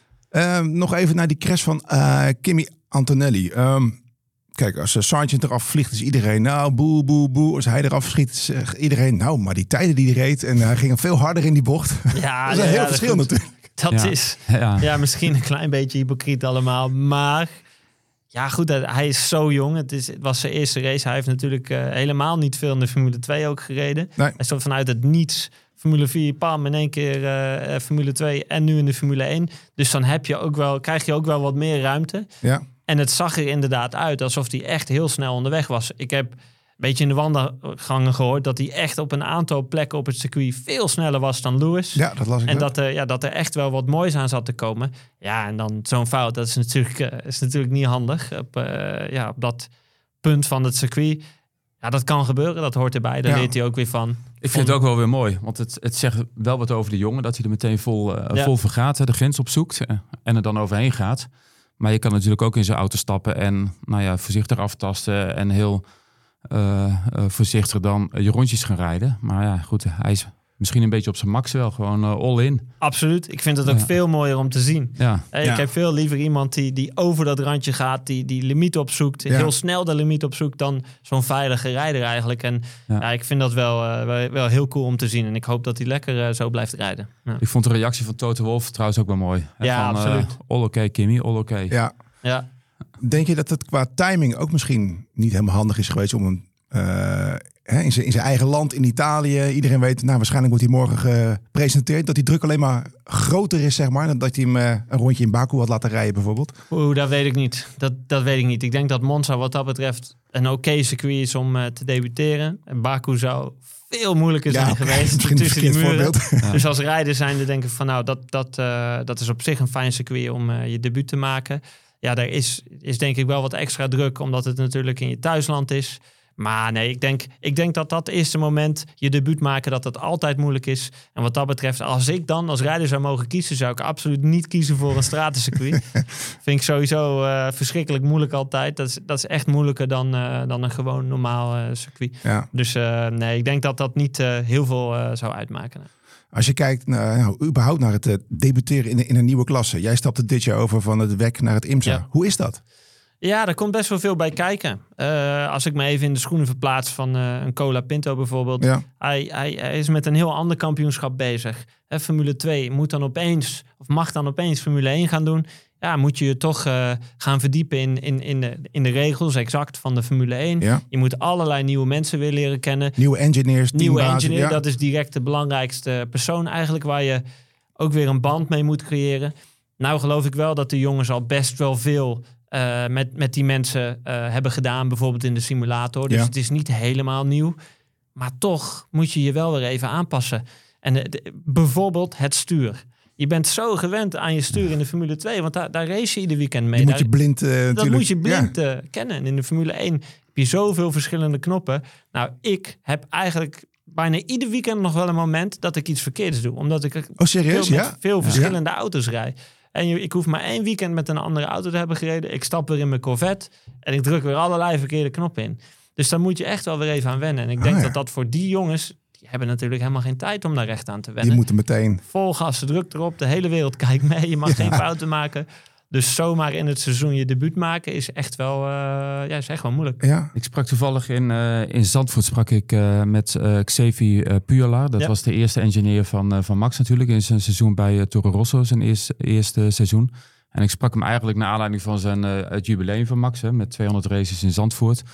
ja. Um, nog even naar die crash van uh, Kimi Antonelli. Um, kijk, als uh, Sargent eraf vliegt, is iedereen, nou, boe, boe, boe. Als hij eraf schiet, is uh, iedereen, nou, maar die tijden die hij reed. En hij ging veel harder in die bocht. Ja, dat is een ja, heel ja, verschil goed. natuurlijk. Dat Ja. is Ja. ja, misschien een klein beetje hypocriet allemaal. Maar ja, goed, hij is zo jong. Het, is, het was zijn eerste race. Hij heeft natuurlijk uh, helemaal niet veel in de Formule twee ook gereden. Nee. Hij stond vanuit het niets. Formule vier, pam, in één keer uh, Formule twee en nu in de Formule één. Dus dan heb je ook wel, krijg je ook wel wat meer ruimte. Ja. En het zag er inderdaad uit alsof hij echt heel snel onderweg was. Ik heb een beetje in de wandelgangen gehoord dat hij echt op een aantal plekken op het circuit veel sneller was dan Lewis. ja, dat las ik En ook. dat er, ja, dat er echt wel wat moois aan zat te komen. Ja, en dan zo'n fout, dat is natuurlijk, uh, is natuurlijk niet handig op, uh, ja, op dat punt van het circuit. Ja, dat kan gebeuren, dat hoort erbij. Daar Ja. leert hij ook weer van. Ik vind het ook wel weer mooi, want het, het zegt wel wat over de jongen, dat hij er meteen vol, uh, Ja. vol voor gaat, hè, de grens opzoekt uh, en er dan overheen gaat. Maar je kan natuurlijk ook in zijn auto stappen en nou ja, voorzichtig aftasten en heel uh, uh, voorzichtig dan je rondjes gaan rijden. Maar ja, goed, hij is misschien een beetje op zijn max wel, gewoon uh, all in. Absoluut. Ik vind het ook Ja. veel mooier om te zien. Ja, Hey, Ja. Ik heb veel liever iemand die, die over dat randje gaat, die die limiet opzoekt, Ja. heel snel de limiet opzoekt dan zo'n veilige rijder eigenlijk. En ja. Ja. ik vind dat wel, uh, wel, wel heel cool om te zien. En ik hoop dat hij lekker uh, zo blijft rijden. Ja, ik vond de reactie van Toto Wolff trouwens ook wel mooi. Hè, Ja, van, absoluut. Uh, all oké, Kimi, all oké. Ja. ja. Denk je dat het qua timing ook misschien niet helemaal handig is geweest om een... Uh, hè, in, zijn, in zijn eigen land, in Italië. Iedereen weet, nou waarschijnlijk wordt hij morgen gepresenteerd. Dat die druk alleen maar groter is, zeg maar. Dan dat hij hem uh, een rondje in Baku had laten rijden, bijvoorbeeld. Oeh, dat weet ik niet. Dat, dat weet ik niet. Ik denk dat Monza wat dat betreft een oké okay circuit is om uh, te debuteren. En Baku zou veel moeilijker zijn ja, geweest. Misschien een tussen die verkeerd muren. voorbeeld. Ja. Dus als rijder zijnde denk ik van nou, dat, dat, uh, dat is op zich een fijn circuit om uh, je debuut te maken. Ja, daar is, is denk ik wel wat extra druk, omdat het natuurlijk in je thuisland is. Maar nee, ik denk, ik denk dat dat eerste moment, je debuut maken, dat dat altijd moeilijk is. En wat dat betreft, als ik dan als rijder zou mogen kiezen, zou ik absoluut niet kiezen voor een stratencircuit. Vind ik sowieso uh, verschrikkelijk moeilijk altijd. Dat is, dat is echt moeilijker dan, uh, dan een gewoon normaal uh, circuit. Ja. Dus uh, nee, ik denk dat dat niet uh, heel veel uh, zou uitmaken. Als je kijkt naar, nou, überhaupt naar het uh, debuteren in, in een nieuwe klasse. Jij stapte dit jaar over van het W E C naar het IMSA. Ja. Hoe is dat? Ja, daar komt best wel veel bij kijken. Uh, als ik me even in de schoenen verplaats van uh, een Cola Pinto bijvoorbeeld. Ja. Hij, hij, hij is met een heel ander kampioenschap bezig. Hè, Formule twee moet dan opeens, of mag dan opeens Formule één gaan doen. Ja, moet je je toch uh, gaan verdiepen in, in, in, de, in de regels exact van de Formule één. Ja. Je moet allerlei nieuwe mensen weer leren kennen. Nieuwe engineers, Nieuwe teambazen, engineer, ja. dat is direct de belangrijkste persoon eigenlijk, waar je ook weer een band mee moet creëren. Nou geloof ik wel dat de jongens al best wel veel uh, met, met die mensen uh, hebben gedaan, bijvoorbeeld in de simulator. Dus Ja. het is niet helemaal nieuw. Maar toch moet je je wel weer even aanpassen. En de, de, bijvoorbeeld het stuur. Je bent zo gewend aan je stuur in de Formule twee, want daar, daar race je ieder weekend mee. Die daar, moet je blind uh, dat natuurlijk. moet je blind Ja. uh, kennen. En in de Formule één heb je zoveel verschillende knoppen. Nou, ik heb eigenlijk bijna ieder weekend nog wel een moment dat ik iets verkeerds doe. Omdat ik Oh, serieus? veel, met Ja? veel Ja. verschillende auto's rijd. En je, ik hoef maar één weekend met een andere auto te hebben gereden. Ik stap weer in mijn Corvette en ik druk weer allerlei verkeerde knoppen in. Dus daar moet je echt wel weer even aan wennen. En ik denk Ah, ja. dat dat voor die jongens, die hebben natuurlijk helemaal geen tijd om daar recht aan te wennen. Die moeten meteen. Vol gas, druk erop. De hele wereld kijkt mee. Je mag geen fouten maken. Dus zomaar in het seizoen je debuut maken is echt wel, uh, ja, is echt wel moeilijk. Ja. Ik sprak toevallig in, uh, in Zandvoort sprak ik uh, met uh, Xavier uh, Puurlaar. Dat Ja. was de eerste engineer van, uh, van Max natuurlijk in zijn seizoen bij uh, Toro Rosso, zijn eerste, eerste seizoen. En ik sprak hem eigenlijk naar aanleiding van zijn, uh, het jubileum van Max, hè, met tweehonderd races in Zandvoort.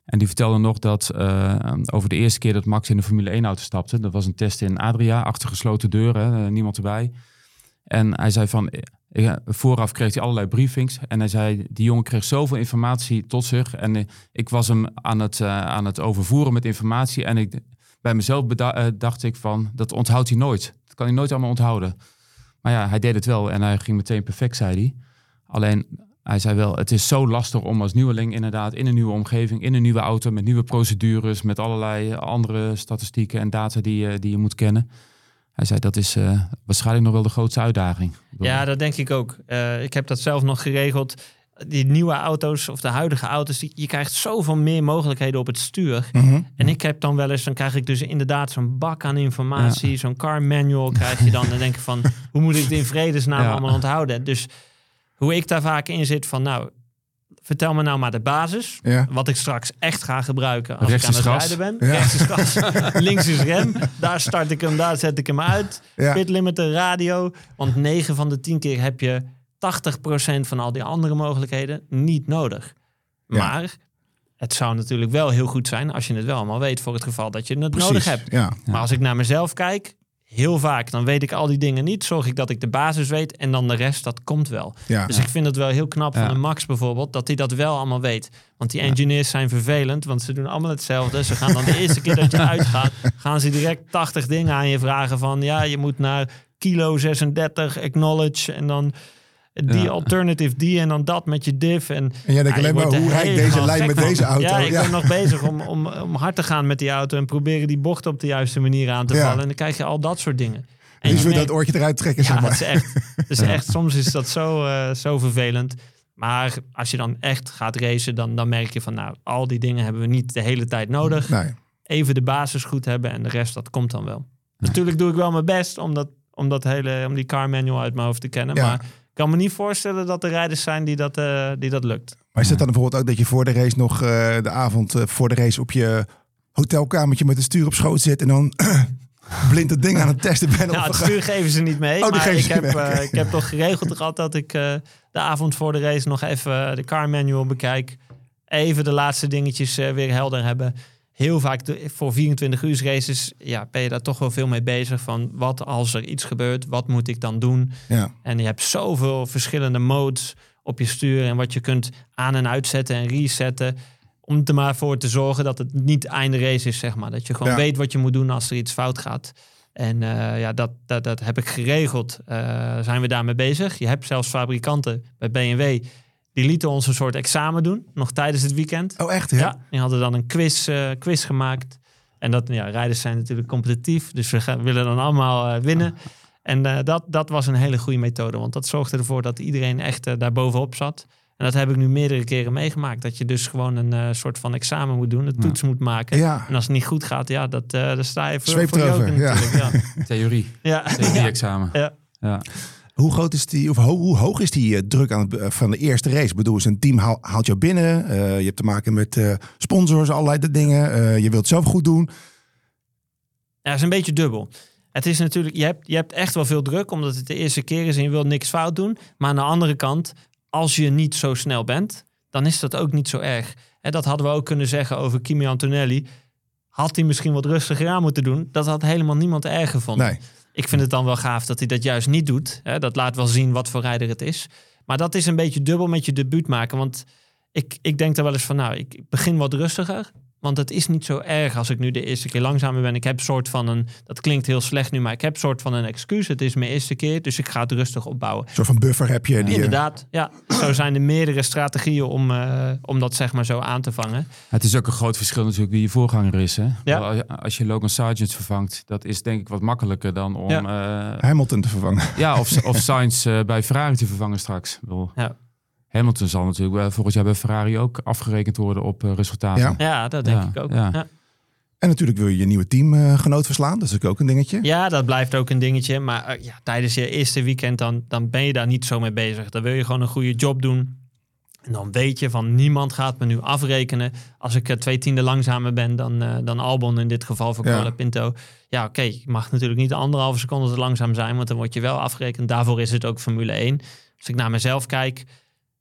En die vertelde nog dat uh, over de eerste keer dat Max in de Formule één auto stapte. Dat was een test in Adria, achter gesloten deuren, uh, niemand erbij. En hij zei van, uh, vooraf kreeg hij allerlei briefings. En hij zei, die jongen kreeg zoveel informatie tot zich. En uh, ik was hem aan het, uh, aan het overvoeren met informatie. En ik, bij mezelf beda- uh, dacht ik van, dat onthoudt hij nooit. Dat kan hij nooit allemaal onthouden. Maar ja, hij deed het wel en hij ging meteen perfect, zei hij. Alleen... Hij zei wel, het is zo lastig om als nieuweling inderdaad in een nieuwe omgeving, in een nieuwe auto, met nieuwe procedures, met allerlei andere statistieken en data die, uh, die je moet kennen. Hij zei, dat is uh, waarschijnlijk nog wel de grootste uitdaging. Ja, dat denk ik ook. Uh, ik heb dat zelf nog geregeld. Die nieuwe auto's of de huidige auto's, die, je krijgt zoveel meer mogelijkheden op het stuur. Mm-hmm. En ik heb dan wel eens, dan krijg ik dus inderdaad zo'n bak aan informatie, ja. zo'n car manual krijg je dan. En dan denk ik van, hoe moet ik het in vredesnaam ja. allemaal onthouden? Dus hoe ik daar vaak in zit van, nou, vertel me nou maar de basis. Ja. Wat ik straks echt ga gebruiken als rechts ik aan het gas. rijden ben. Ja. Rechts is gas, links is rem. Daar start ik hem, daar zet ik hem uit. Ja. Pit limiter, radio. Want negen van de tien keer heb je tachtig procent van al die andere mogelijkheden niet nodig. Ja. Maar het zou natuurlijk wel heel goed zijn als je het wel allemaal weet voor het geval dat je het Precies. nodig hebt. Ja. Maar als ik naar mezelf kijk, heel vaak, dan weet ik al die dingen niet. Zorg ik dat ik de basis weet en dan de rest, dat komt wel. Ja. Dus ik vind het wel heel knap van Ja. een Max bijvoorbeeld, dat hij dat wel allemaal weet. Want die engineers zijn vervelend, want ze doen allemaal hetzelfde. Ze gaan dan de eerste keer dat je uitgaat, gaan ze direct tachtig dingen aan je vragen van, ja, je moet naar kilo zesendertig, acknowledge en dan die Ja. alternative die en dan dat met je diff. En, En jij denkt ja, je alleen maar, wordt er hoe rijd ik deze helemaal lijn gek met van. deze auto? Ja, ik Ja. ben nog bezig om, om, om hard te gaan met die auto en proberen die bocht op de juiste manier aan te Ja. vallen. En dan krijg je al dat soort dingen. En Dus je wil je merkt- dat oortje eruit trekken, zeg ja, maar. het is echt, het is echt, soms is dat zo, uh, zo vervelend. Maar als je dan echt gaat racen, dan, dan merk je van, nou, al die dingen hebben we niet de hele tijd nodig. Nee. Even de basis goed hebben en de rest, dat komt dan wel. Natuurlijk doe ik wel mijn best om, dat, om, dat hele, om die car manual uit mijn hoofd te kennen. Ja. Maar ik kan me niet voorstellen dat er rijders zijn die dat, uh, die dat lukt. Maar is het dan bijvoorbeeld ook dat je voor de race nog uh, de avond uh, voor de race op je hotelkamertje met het stuur op schoot zit en dan blind het ding aan het testen bent? Nou, het stuur geven ze niet mee. Oh, die maar geven ik ze heb, niet mee. uh, ik heb toch geregeld gehad dat ik uh, de avond voor de race nog even de car manual bekijk. Even de laatste dingetjes uh, weer helder hebben. Heel vaak de, voor vierentwintig uur races ja, ben je daar toch wel veel mee bezig. Van wat als er iets gebeurt, wat moet ik dan doen? Ja. En je hebt zoveel verschillende modes op je stuur. En wat je kunt aan- en uitzetten en resetten. Om er maar voor te zorgen dat het niet einde race is, zeg maar. Dat je gewoon Ja. weet wat je moet doen als er iets fout gaat. En uh, ja, dat, dat, dat heb ik geregeld. Uh, zijn we daarmee bezig. Je hebt zelfs fabrikanten bij B M W... die lieten ons een soort examen doen, nog tijdens het weekend. Oh, echt? Ja. Ja, die hadden dan een quiz, uh, quiz gemaakt. En dat, ja, rijders zijn natuurlijk competitief. Dus we gaan, willen dan allemaal uh, winnen. En uh, dat, dat was een hele goede methode. Want dat zorgde ervoor dat iedereen echt uh, daar bovenop zat. En dat heb ik nu meerdere keren meegemaakt. Dat je dus gewoon een uh, soort van examen moet doen. Een toets moet maken. Ja. En als het niet goed gaat, ja, dat, uh, dan sta je voor, Zweep voor erover, joken ja. natuurlijk. Ja. Theorie. Ja. Theorie-examen. Ja. Ja. Hoe groot is die, of ho- hoe hoog is die uh, druk aan het, uh, van de eerste race? Ik bedoel, zijn team haal, haalt jou binnen. Uh, je hebt te maken met uh, sponsors, allerlei de dingen. Uh, je wilt het zelf goed doen. Ja, het is een beetje dubbel. Het is natuurlijk, je hebt, je hebt echt wel veel druk, omdat het de eerste keer is en je wilt niks fout doen. Maar aan de andere kant, als je niet zo snel bent, dan is dat ook niet zo erg. En dat hadden we ook kunnen zeggen over Kimi Antonelli. Had hij misschien wat rustiger aan moeten doen? Dat had helemaal niemand erg gevonden. Nee. Ik vind het dan wel gaaf dat hij dat juist niet doet. Hè, dat laat wel zien wat voor rijder het is. Maar dat is een beetje dubbel met je debuut maken. Want ik, ik denk er wel eens van, nou, ik begin wat rustiger. Want het is niet zo erg als ik nu de eerste keer langzamer ben. Ik heb soort van een, dat klinkt heel slecht nu, maar ik heb soort van een excuus. Het is mijn eerste keer, dus ik ga het rustig opbouwen. Een soort van buffer heb je. Die, uh, Inderdaad, ja. Zo zijn er meerdere strategieën om, uh, om dat zeg maar zo aan te vangen. Het is ook een groot verschil natuurlijk wie je voorganger is. Hè? Ja. Wel, als je Logan Sargent vervangt, dat is denk ik wat makkelijker dan om... Ja, uh, Hamilton te vervangen. ja of, of Sainz uh, bij Ferrari te vervangen straks. Ik bedoel, Ja. Hamilton zal natuurlijk uh, volgend jaar bij Ferrari ook afgerekend worden op uh, resultaten. Ja. Ja, dat denk Ja, ik ook. En ja. Ja. natuurlijk wil je je nieuwe teamgenoot verslaan. Dat is ook een dingetje. Ja, dat blijft ook een dingetje. Maar uh, ja, tijdens je eerste weekend dan, dan ben je daar niet zo mee bezig. Dan wil je gewoon een goede job doen. En dan weet je van niemand gaat me nu afrekenen. Als ik uh, twee tienden langzamer ben dan, uh, dan Albon in dit geval voor Ja. Colapinto. Ja, oké, okay, je mag natuurlijk niet anderhalve seconde te langzaam zijn. Want dan word je wel afgerekend. Daarvoor is het ook Formule één. Als ik naar mezelf kijk,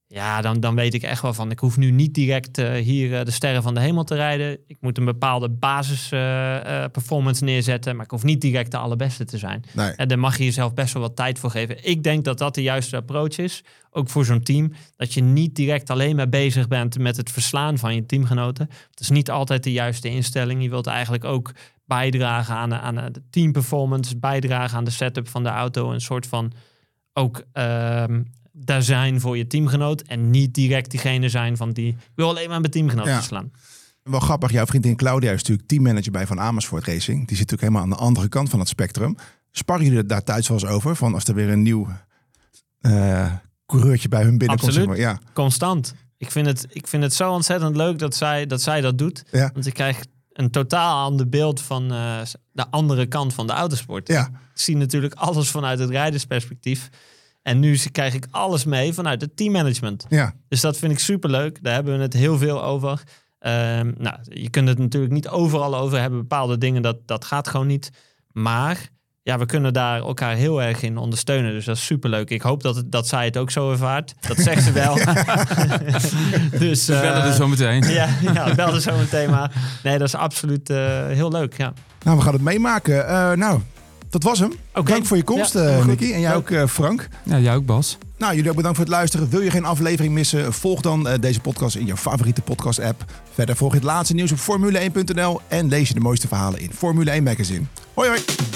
Ja, dan, dan weet ik echt wel van, ik hoef nu niet direct uh, hier uh, de sterren van de hemel te rijden. Ik moet een bepaalde basis uh, uh, performance neerzetten, maar ik hoef niet direct de allerbeste te zijn. Nee. En daar mag je jezelf best wel wat tijd voor geven. Ik denk dat dat de juiste approach is, ook voor zo'n team. Dat je niet direct alleen maar bezig bent met het verslaan van je teamgenoten. Het is niet altijd de juiste instelling. Je wilt eigenlijk ook bijdragen aan, aan de teamperformance, bijdragen aan de setup van de auto. Een soort van ook... Uh, daar zijn voor je teamgenoot en niet direct diegene zijn van die... Ik wil alleen maar mijn teamgenoot ja. slaan. Wel grappig, jouw vriendin Claudia is natuurlijk teammanager bij Van Amersfoort Racing. Die zit natuurlijk helemaal aan de andere kant van het spectrum. Sparren jullie daar thuis wel eens over? Van als er weer een nieuw uh, coureurtje bij hun binnenkomt? Absoluut, zeg maar. Ja. Constant. Ik vind, het, ik vind het zo ontzettend leuk dat zij dat, zij dat doet. Ja. Want ik krijg een totaal ander beeld van uh, de andere kant van de autosport. Ja. Ik zie natuurlijk alles vanuit het rijdersperspectief. En nu krijg ik alles mee vanuit het teammanagement. Ja. Dus dat vind ik superleuk. Daar hebben we het heel veel over. Um, nou, je kunt het natuurlijk niet overal over hebben. Bepaalde dingen, dat, dat gaat gewoon niet. Maar ja, we kunnen daar elkaar heel erg in ondersteunen. Dus dat is superleuk. Ik hoop dat, het, dat zij het ook zo ervaart. Dat zegt ze wel. Dus, uh, bellen er zo meteen. Ja, ja bel er zo meteen maar. Nee, dat is absoluut uh, heel leuk. Ja. Nou, we gaan het meemaken. Uh, nou... Dat was hem. Okay. Dank voor je komst, ja, uh, Nicky. En jij ook, uh, Frank. Ja, jij ook, Bas. Nou, jullie ook bedankt voor het luisteren. Wil je geen aflevering missen? Volg dan uh, deze podcast in je favoriete podcast-app. Verder volg je het laatste nieuws op Formule één punt n l en lees je de mooiste verhalen in Formule één Magazine. Hoi, hoi.